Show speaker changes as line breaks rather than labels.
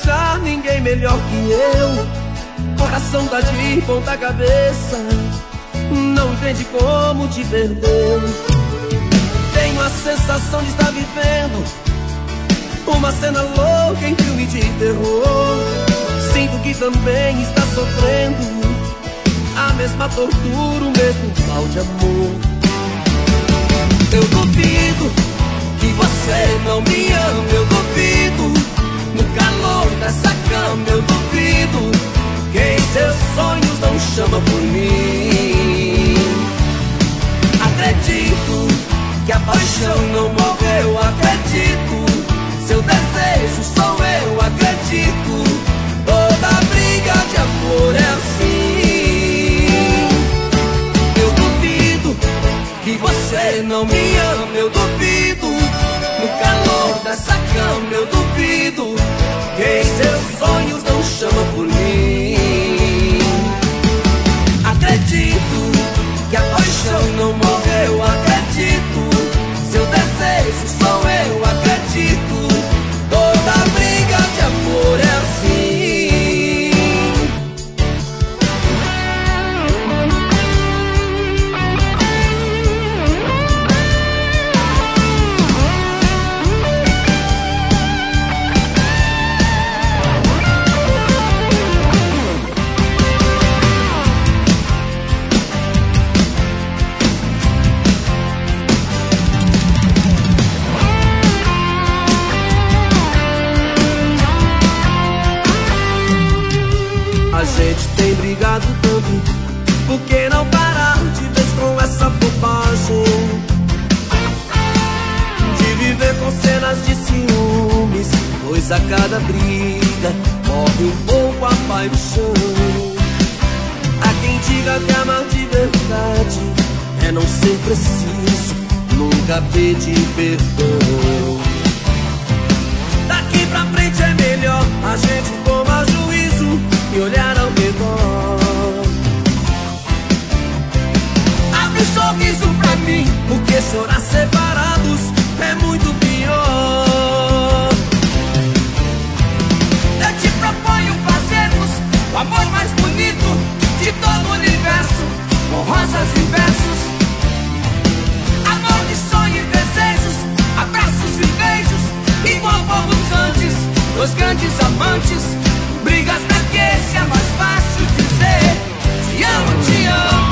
achar ninguém melhor que eu. Coração tá de ponta cabeça, não entende como te perder. Tenho a sensação de estar vivendo uma cena louca em filme de terror. Sinto que também está sofrendo a mesma tortura, o mesmo mal de amor. Eu duvido que você não me ama, eu duvido. No calor dessa cama eu duvido que em seus sonhos não chama por mim. Acredito que a paixão não morreu, acredito. Seu desejo sou eu, acredito. Toda briga de amor é assim. Eu duvido que você não me ama, eu duvido. No calor dessa cama eu duvido que em seus sonhos não chama por mim. Acredito que a paixão não morreu, acredito. Seu desejo sou eu, acredito. Toda briga de amor é assim. A gente tem brigado tanto, por que não parar de vez com essa bobagem? De viver com cenas de ciúmes, pois a cada briga morre um pouco a paixão. Há quem diga que amar de verdade é não ser preciso, nunca pedir perdão. Daqui pra frente é melhor a gente tomar juízo e olhar ao redor. Abre um sorriso pra mim, porque chorar separados é muito pior. Eu te proponho fazermos o amor mais bonito de todo o universo, com rosas e versos, amor de sonho e desejos, abraços e beijos, igual fomos antes, dois grandes amantes. Brigas pra que seja mais fácil dizer te amo, te amo.